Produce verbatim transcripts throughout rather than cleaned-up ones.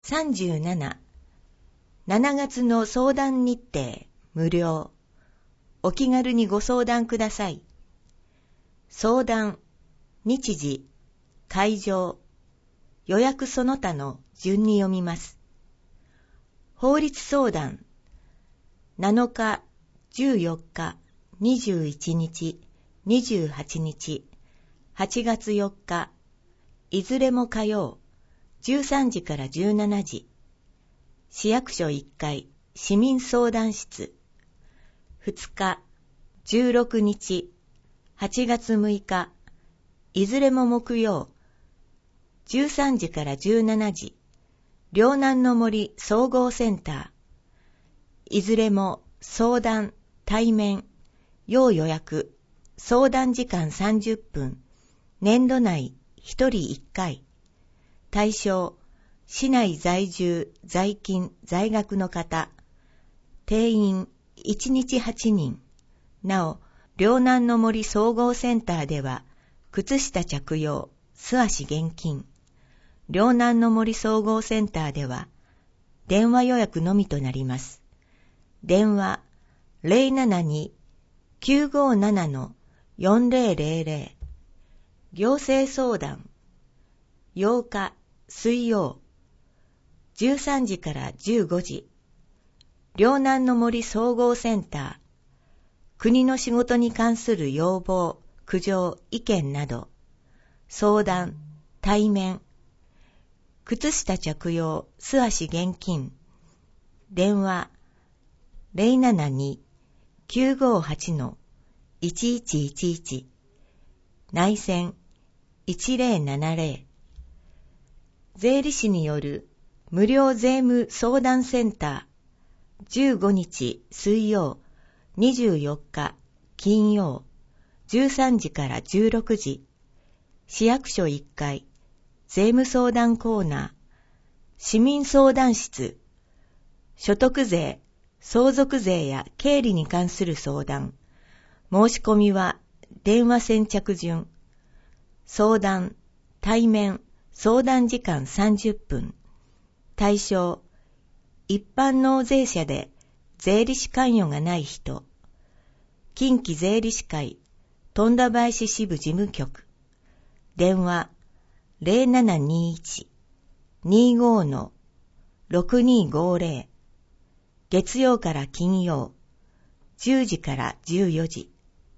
さんじゅうなな、しちがつの相談日程無料。お気軽にご相談ください。相談、日時、会場、予約その他の順に読みます。法律相談、なのか、じゅうよっか、にじゅういちにち、にじゅうはちにち、はちがつよっか、いずれも火曜、じゅうさんじからじゅうしちじ、市役所いっかい、市民相談室。ふつか、じゅうろくにち、はちがつむいか、いずれも木曜、じゅうさんじからじゅうしちじ、両南の森総合センター。いずれも相談、対面、要予約、相談時間さんじゅっぷん、年度内ひとりいっかい。対象、市内在住、在勤、在学の方。定員いちにちはちにん。なお、両南の森総合センターでは、靴下着用、素足厳禁。両南の森総合センターでは、電話予約のみとなります。電話 ゼロななに きゅうごなな よんぜろぜろぜろ。行政相談。ようか水曜、じゅうさんじからじゅうごじ。両南の森総合センター。国の仕事に関する要望、苦情、意見など。相談、対面。靴下着用、素足厳禁。電話、ゼロななに きゅうごはち いちいちいちいち。内線、いちぜろななぜろ。税理士による無料税務相談センター。じゅうごにち水曜、にじゅうよっか金曜、じゅうさんじからじゅうろくじ。市役所いっかい、税務相談コーナー。市民相談室。所得税、相続税や経理に関する相談。申し込みは電話先着順。相談、対面、相談時間さんじゅっぷん。対象、一般納税者で税理士関与がない人。近畿税理士会、富田林支部事務局。電話、ゼロななにいち にごのろくにごぜろ。月曜から金曜、じゅうじからじゅうよじ。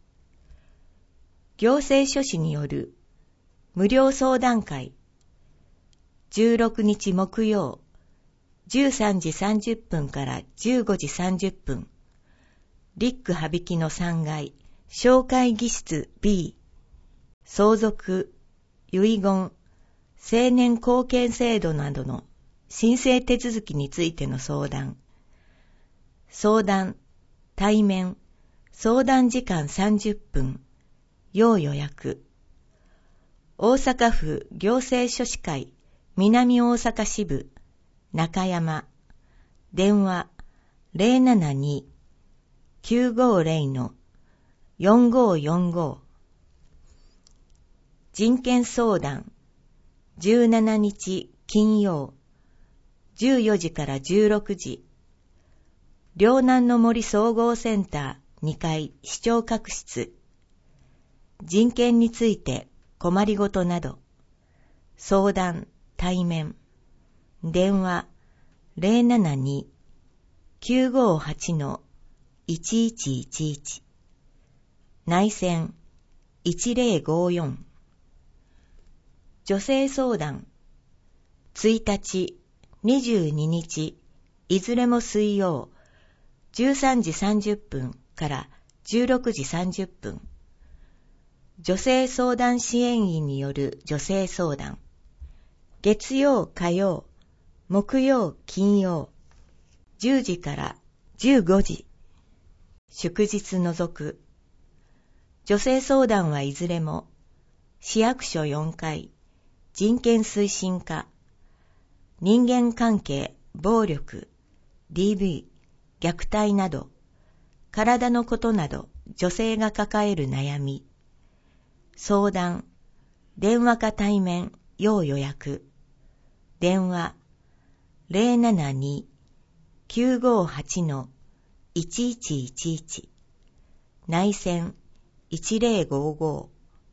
行政書士による無料相談会。じゅうろくにち木曜、じゅうさんじさんじゅっぷんからじゅうごじさんじゅっぷん。リック羽曳のさんがい、小会議室 B。相続、遺言、成年後見制度などの申請手続きについての相談。相談、対面、相談時間さんじゅっぷん。要予約。大阪府行政書士会南大阪支部中山。電話 ゼロななに きゅうごぜろ よんごよんご。人権相談。じゅうしちにち金曜、じゅうよじからじゅうろくじ。両南の森総合センターにかい視聴覚室。人権について困りごとなど。相談、対面。電話 ゼロななに きゅうごはち いちいちいちいち。内線いちぜろごよん。女性相談。ついたち、にじゅうににち、いずれも水曜、じゅうさんじさんじゅっぷんからじゅうろくじさんじゅっぷん。女性相談支援員による女性相談。月曜、火曜、木曜、金曜、じゅうじからじゅうごじ。祝日除く。女性相談はいずれも、市役所よんかい、人権推進課、人間関係、暴力、ディーブイ、虐待など、体のことなど女性が抱える悩み。相談、電話か対面、要予約。電話ゼロななに きゅうごはち いちいちいちいち 内線いちゼロごご。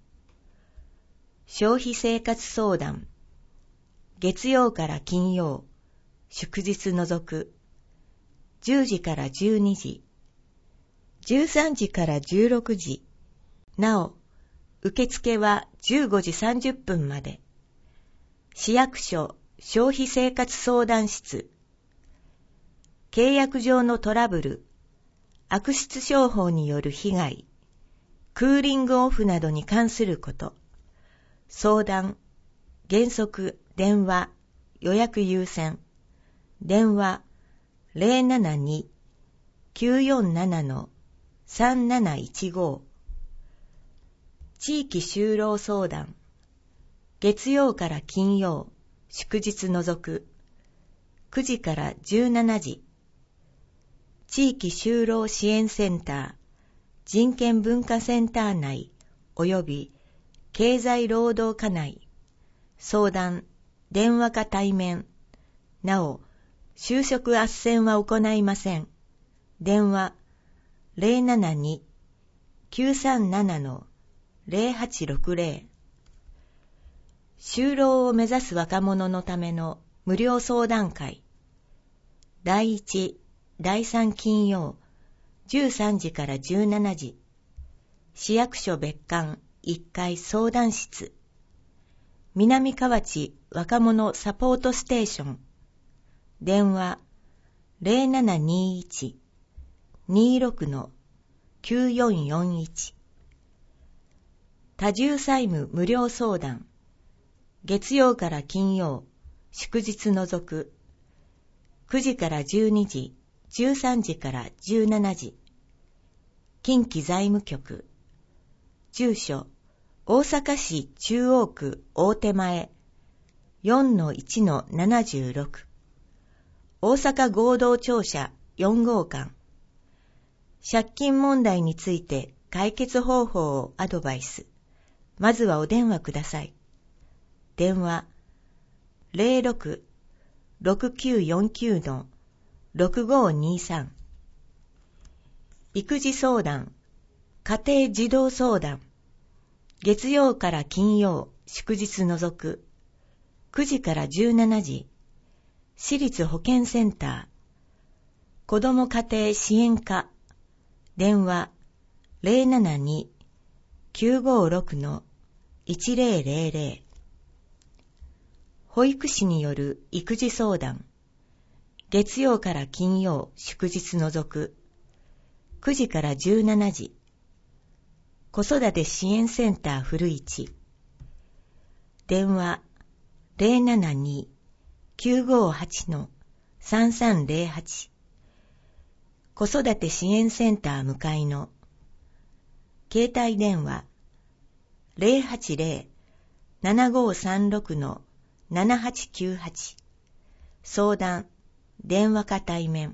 消費生活相談、月曜から金曜、祝日除く、じゅうじからじゅうにじ、じゅうさんじからじゅうろくじ、なお、受付はじゅうごじさんじゅっぷんまで。市役所消費生活相談室。契約上のトラブル、悪質商法による被害、クーリングオフなどに関すること、相談、原則電話、予約優先、電話 ゼロななに きゅうよんなな さんなないちご。地域就労相談、月曜から金曜、祝日除く、くじからじゅうしちじ。地域就労支援センター、人権文化センター内及び経済労働課内、相談、電話か対面、なお、就職斡旋は行いません。電話ゼロななに きゅうさんなな ゼロはちろくゼロ。就労を目指す若者のための無料相談会。だいいち、だいさん金曜、じゅうさんじからじゅうしちじ。市役所別館いっかい相談室。南河内若者サポートステーション。電話ゼロななにいち にろく きゅうよんよんいち。多重債務無料相談。月曜から金曜、祝日除く。くじからじゅうにじ、じゅうさんじからじゅうしちじ。近畿財務局。住所、大阪市中央区大手前 よんのいちのななじゅうろく。大阪合同庁舎よん号館。借金問題について解決方法をアドバイス。まずはお電話ください。電話ゼロろく ろくきゅうよんきゅう ろくごにさん。育児相談、家庭児童相談。月曜から金曜、祝日除く。くじからじゅうしちじ。私立保健センター。子ども家庭支援課。電話ゼロななに きゅうごろく いちゼロゼロゼロ。保育士による育児相談。月曜から金曜、祝日除く。くじからじゅうしちじ。子育て支援センター古市。電話ゼロななに きゅうごはち さんさんゼロはち。子育て支援センター向かいの。携帯電話ゼロはちゼロ ななごさんろく ななはちきゅうはち。相談、電話か対面。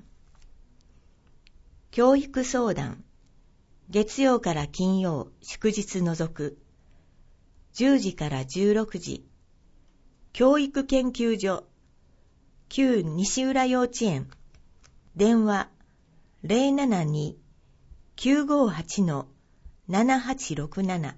教育相談、月曜から金曜、祝日除く。じゅうじからじゅうろくじ。教育研究所、旧西浦幼稚園。電話ゼロななに きゅうごはち ななはちろくなな。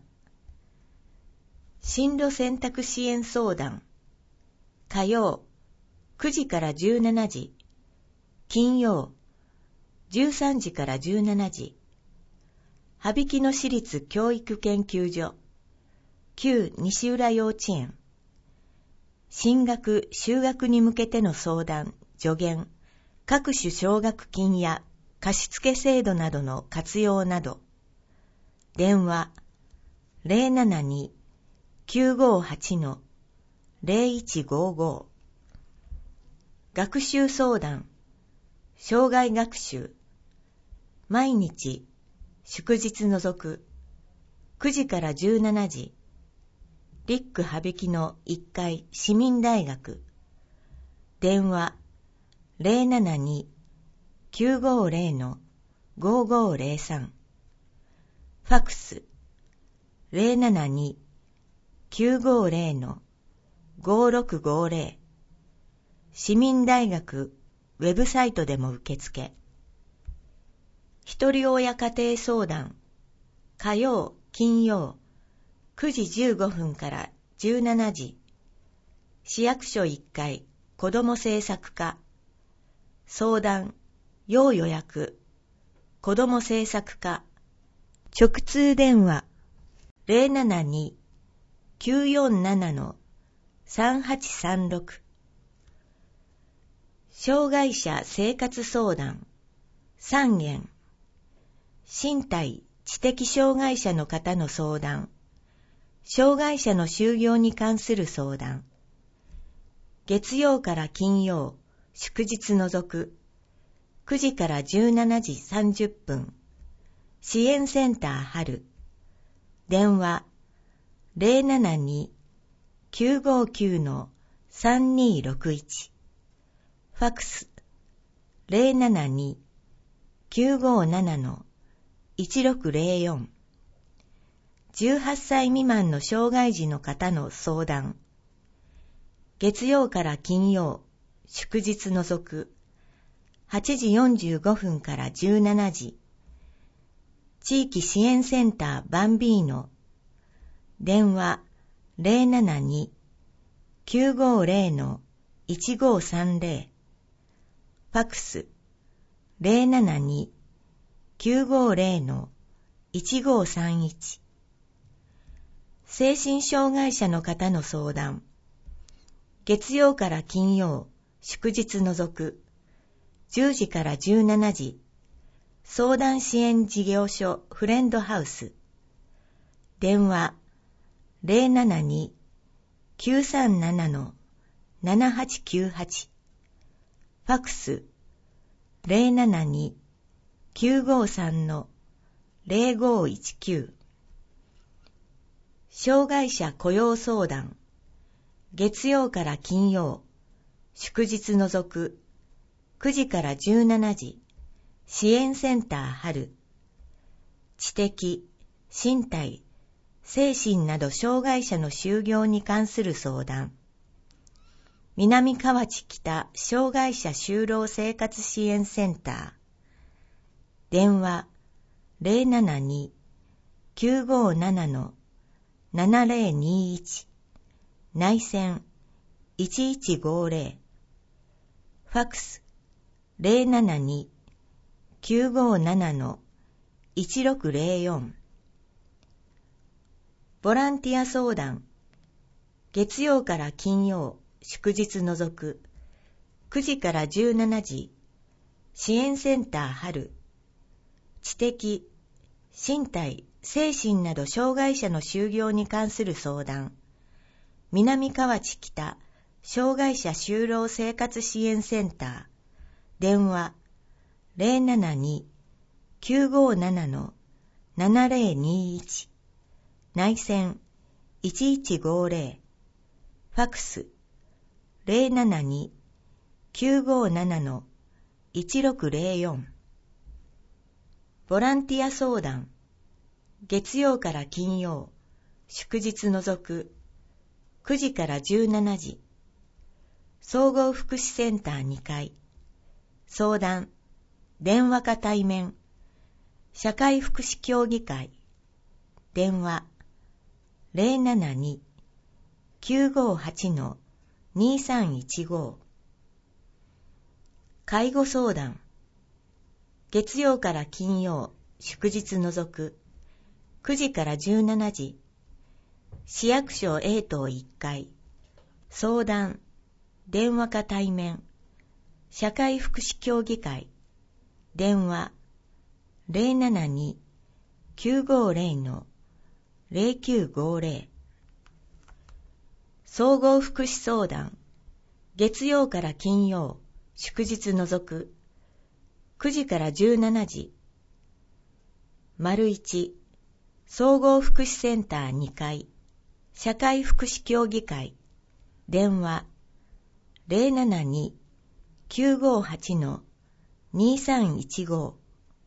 進路選択支援相談。火曜くじからじゅうしちじ。金曜じゅうさんじからじゅうしちじ。羽曳野市立教育研究所。旧西浦幼稚園。進学・就学に向けての相談、助言、各種奨学金や貸付制度などの活用など。電話ゼロななに きゅうごはち ゼロいちごご。学習相談、生涯学習。毎日、祝日除く。くじからじゅうしちじ。リック羽曳野いっかい市民大学。電話ゼロななに きゅうごゼロ ごごゼロさん。ファクスゼロななに きゅうごゼロ ごろくごゼロ。 市民大学ウェブサイトでも受付。ひとり親家庭相談、火曜、金曜、くじじゅうごふんからじゅうしちじ、市役所いっかい、子ども政策課、相談、要予約、子ども政策課、直通電話 ゼロななに きゅうよんなな さんはちさんろく、障害者生活相談、三件、身体、知的障害者の方の相談、障害者の就業に関する相談、月曜から金曜、祝日除く、くじからじゅうしちじさんじゅっぷん、支援センター春、電話 ゼロななに きゅうごきゅう さんにろくいち、ファクス ゼロななに きゅうごなな いちろくゼロよん、じゅうはっさい未満の障害児の方の相談、月曜から金曜、祝日除く、はちじよんじゅうごふんからじゅうしちじ、地域支援センターバンビーノ、電話 ゼロななに きゅうごゼロ いちごさんゼロ、ファクス ゼロななに きゅうごゼロ いちごさんいち、精神障害者の方の相談、月曜から金曜、祝日除く、じゅうじからじゅうしちじ、相談支援事業所フレンドハウス、電話 ゼロななに きゅうさんなな ななはちきゅうはち、ファクス ゼロななに きゅうごさん ゼロごいちきゅう、障害者雇用相談、月曜から金曜、祝日除く、くじからじゅうしちじ、支援センター春、知的、身体、精神など障害者の就業に関する相談、南河内北障害者就労生活支援センター、電話 ゼロななに きゅうごなな ななゼロにいち、内線いちいちごゼロ、ファクス ゼロななに きゅうごなな いちろくゼロよん、ボランティア相談、月曜から金曜、祝日除く、くじからじゅうしちじ、支援センター春、知的、身体、精神など障害者の就業に関する相談、南河内北障害者就労生活支援センター、電話 ゼロななに きゅうごなな ななゼロにいち、内線いちいちごゼロ、ファクス ゼロななに きゅうごなな いちろくゼロよん、ボランティア相談、月曜から金曜、祝日除く、くじからじゅうしちじ、総合福祉センターにかい、相談、電話か対面、社会福祉協議会、電話 ゼロななに きゅうごはち にさんいちご、介護相談、月曜から金曜、祝日除く、くじからじゅうしちじ、市役所 A 棟いっかい、相談、電話か対面、社会福祉協議会、電話 ゼロななに きゅうごゼロ ゼロきゅうごゼロ、総合福祉相談、月曜から金曜、祝日除く、くじからじゅうしちじ、丸一、総合福祉センターにかい、社会福祉協議会、電話 ゼロななに きゅうごはち にさんいちご、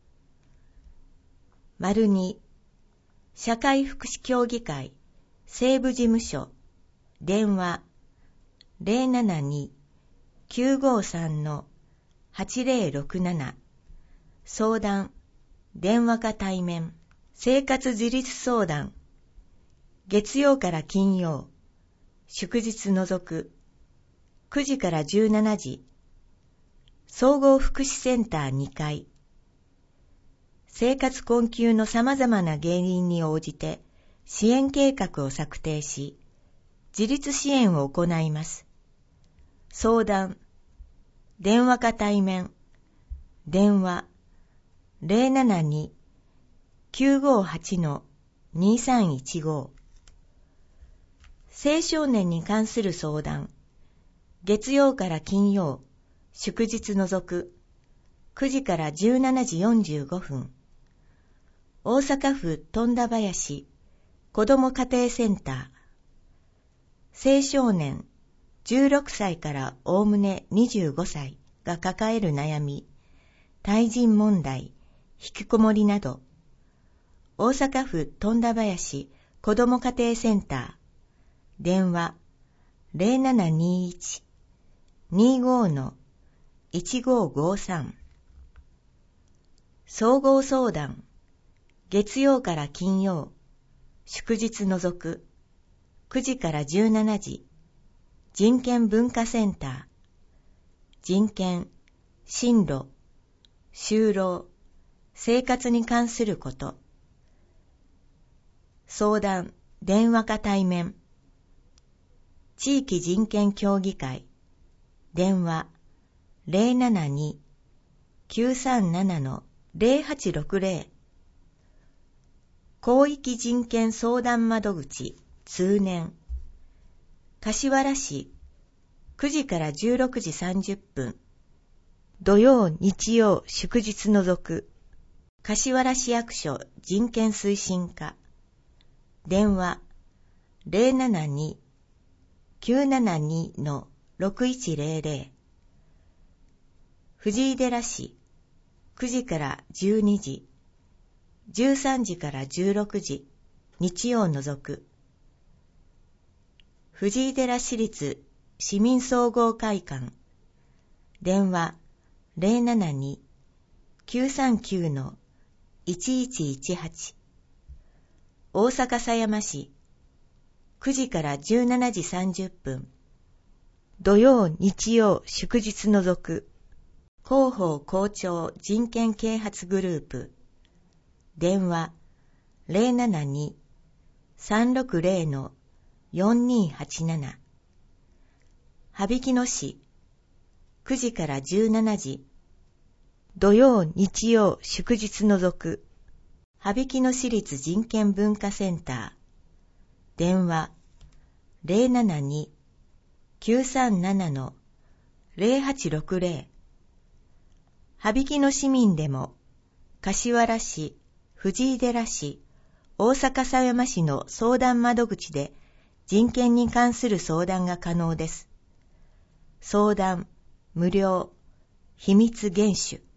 丸二、社会福祉協議会、西部事務所、電話 ゼロななにきゅうごさんのはちぜろろくなな。相談、電話か対面、生活自立相談。月曜から金曜、祝日除く、くじからじゅうしちじ、総合福祉センターにかい。生活困窮の様々な原因に応じて支援計画を策定し、自立支援を行います。相談、電話か対面、電話 ゼロななに きゅうごはち にさんいちご。青少年に関する相談、月曜から金曜、祝日除く、くじからじゅうしちじよんじゅうごふん。大阪府富田林子ども家庭センター。青少年じゅうろくさいからおおむねにじゅうごさいが抱える悩み、対人問題、引きこもりなど。大阪府富田林子ども家庭センター。電話 ゼロななにいち にご いちごごさん。総合相談、月曜から金曜、祝日除く、くじからじゅうしちじ、人権文化センター。人権、進路、就労、生活に関すること。相談、電話か対面。地域人権協議会。電話 ゼロななに きゅうさんなな ゼロはちろくゼロ。広域人権相談窓口通年。柏原市くじからじゅうろくじさんじゅっぷん。土曜日曜祝日除く。柏原市役所人権推進課。電話 ゼロななに きゅうななに ろくいちゼロゼロ。藤井寺市くじからじゅうにじ、じゅうさんじからじゅうろくじ、日曜除く。藤井寺市立市民総合会館。電話 ゼロななに きゅうさんきゅう いちいちいちはち。大阪狭山市くじからじゅうしちじさんじゅっぷん。土曜日曜祝日除く。広報校長人権啓発グループ。電話 ゼロななに さんろくゼロ よんにはちなな。羽曳野市くじからじゅうしちじ。土曜日曜祝日除く。羽曳野市立人権文化センター。電話 ゼロななに きゅうさんなな ゼロはちろくゼロ。羽曳野市民でも柏原市、藤井寺市、大阪狭山市の相談窓口で人権に関する相談が可能です。相談、無料、秘密厳守。